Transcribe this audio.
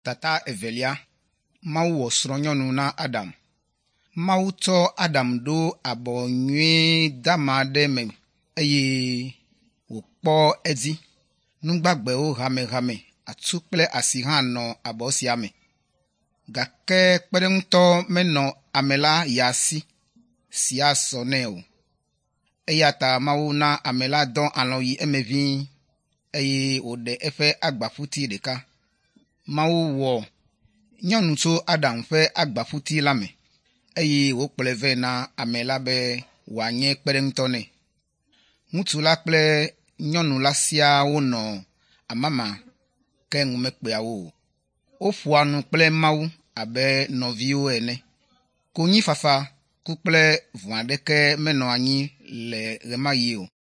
Tata evelia, Mawu wɔ srɔ̃nyɔnu na Adam. Mawu tɔ Adam ɖo abɔ nyuie dama ɖe me eye wòkpɔ edzi. Nugbagbewo hamehame, atu kple asi hã nɔ abɔ sia me. Gake kpeɖeŋutɔ menɔ ame la ya si asɔ nɛ o. Eya ta Mawu na ame la dɔ alɔ̃ yi eme ʋĩi eye wòɖe eƒe agbaƒuti ɖeka. Mawu wɔ nyɔnu tso Adam ƒe agbaƒuti la me eye wòkplɔe vɛ na ame la be wòanye kpeɖeŋutɔ nɛ. Ŋutsu la kple nyɔnu la siaa wonɔ amama ke ŋu mekpea wo o. Woƒoa nu kple Mawu abe nɔviwo ene. Konyifafa ku kple vɔ̃ aɖeke menɔ anyi le ɣe ma ɣi o.